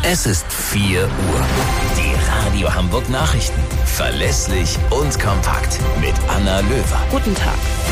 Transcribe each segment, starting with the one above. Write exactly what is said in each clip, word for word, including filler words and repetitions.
Es ist vier Uhr. Die Radio Hamburg Nachrichten. Verlässlich und kompakt mit Anna Löwer. Guten Tag.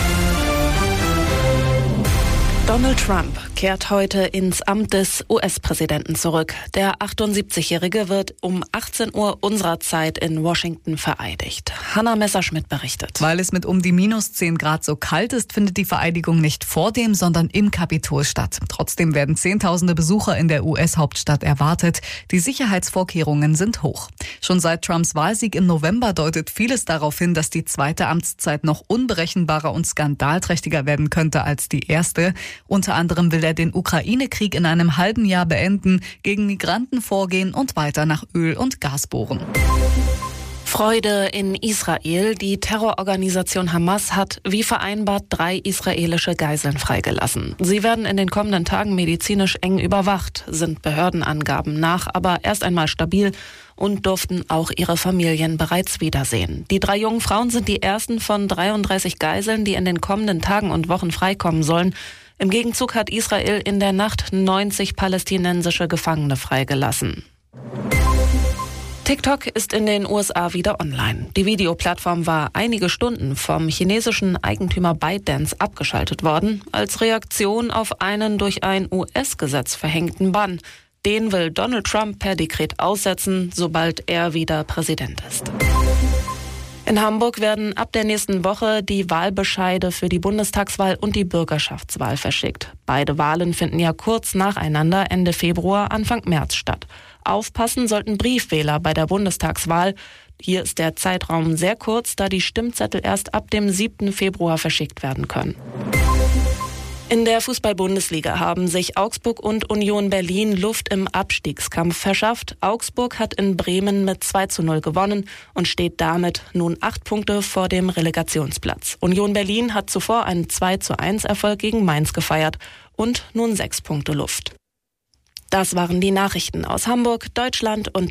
Donald Trump kehrt heute ins Amt des U S-Präsidenten zurück. Der achtundsiebzigjährige wird um achtzehn Uhr unserer Zeit in Washington vereidigt. Hanna Messerschmidt berichtet. Weil es mit um die minus zehn Grad so kalt ist, findet die Vereidigung nicht vor dem, sondern im Kapitol statt. Trotzdem werden Zehntausende Besucher in der U S-Hauptstadt erwartet. Die Sicherheitsvorkehrungen sind hoch. Schon seit Trumps Wahlsieg im November deutet vieles darauf hin, dass die zweite Amtszeit noch unberechenbarer und skandalträchtiger werden könnte als die erste. Unter anderem will er den Ukraine-Krieg in einem halben Jahr beenden, gegen Migranten vorgehen und weiter nach Öl und Gas bohren. Freude in Israel. Die Terrororganisation Hamas hat, wie vereinbart, drei israelische Geiseln freigelassen. Sie werden in den kommenden Tagen medizinisch eng überwacht, sind Behördenangaben nach, aber erst einmal stabil und durften auch ihre Familien bereits wiedersehen. Die drei jungen Frauen sind die ersten von dreiunddreißig Geiseln, die in den kommenden Tagen und Wochen freikommen sollen. Im Gegenzug hat Israel in der Nacht neunzig palästinensische Gefangene freigelassen. TikTok ist in den U S A wieder online. Die Videoplattform war einige Stunden vom chinesischen Eigentümer ByteDance abgeschaltet worden, als Reaktion auf einen durch ein U S-Gesetz verhängten Bann. Den will Donald Trump per Dekret aussetzen, sobald er wieder Präsident ist. In Hamburg werden ab der nächsten Woche die Wahlbescheide für die Bundestagswahl und die Bürgerschaftswahl verschickt. Beide Wahlen finden ja kurz nacheinander Ende Februar, Anfang März statt. Aufpassen sollten Briefwähler bei der Bundestagswahl. Hier ist der Zeitraum sehr kurz, da die Stimmzettel erst ab dem siebten Februar verschickt werden können. In der Fußball-Bundesliga haben sich Augsburg und Union Berlin Luft im Abstiegskampf verschafft. Augsburg hat in Bremen mit zwei zu null gewonnen und steht damit nun acht Punkte vor dem Relegationsplatz. Union Berlin hat zuvor einen zwei zu eins Erfolg gegen Mainz gefeiert und nun sechs Punkte Luft. Das waren die Nachrichten aus Hamburg, Deutschland und